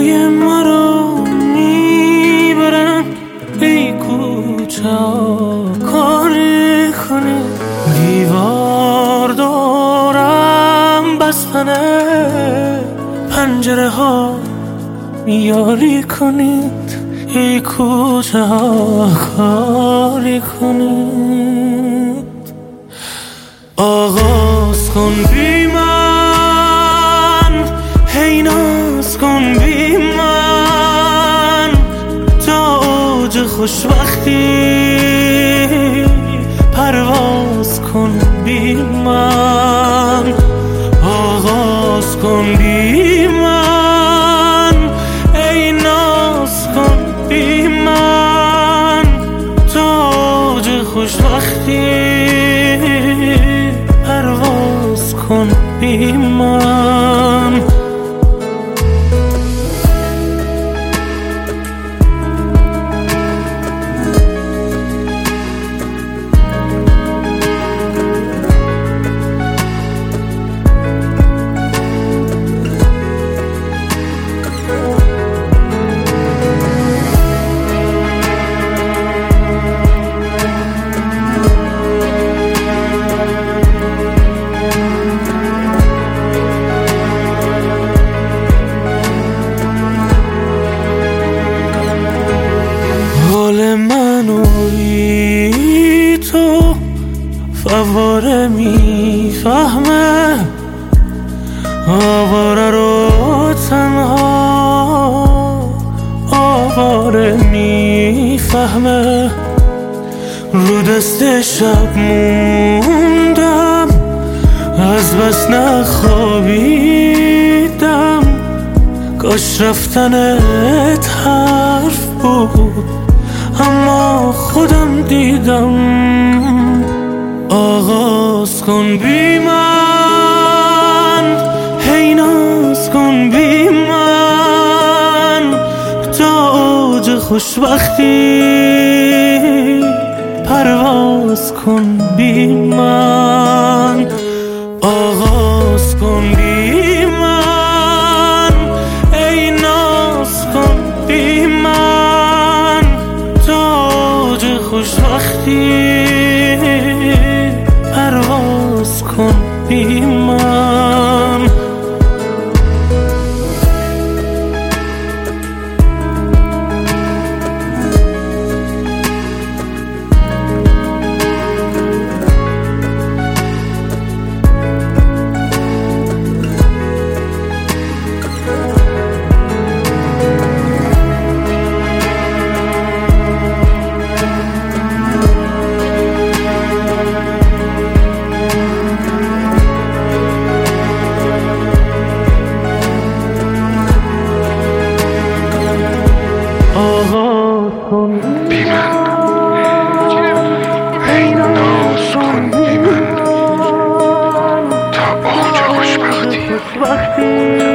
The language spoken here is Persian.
جای ما رو میبرن، ای کوچه کاری کنی، دیوار دورم بستنه، پنجره ها یاری کنید، ای کوچه ها کاری کنید. آغاز کن بی من، هی ناز کن بی من، تا اوج خوشبختی پرواز کن بی من. آغاز کن بی من، ای ناز کن بی من، تا اوج خوشبختی پرواز کن بی من. حال من و بی تو فواره میفهمه، آواره رو تنها آواره میفهمه. رو دست شب موندم، از بس نخوابیدم، کاش رفتنت حرف بود اما خودم دیدم. آغاز کن بی من، هی ناز کن بی من، تا اوج خوشبختی پرواز کن بی من. آغاز کن بی من، ای ناز کن بی من، تا اوج خوشبختی پرواز کن بی من. بی من، ای ناز کن بی من، تا اوج خوشبختی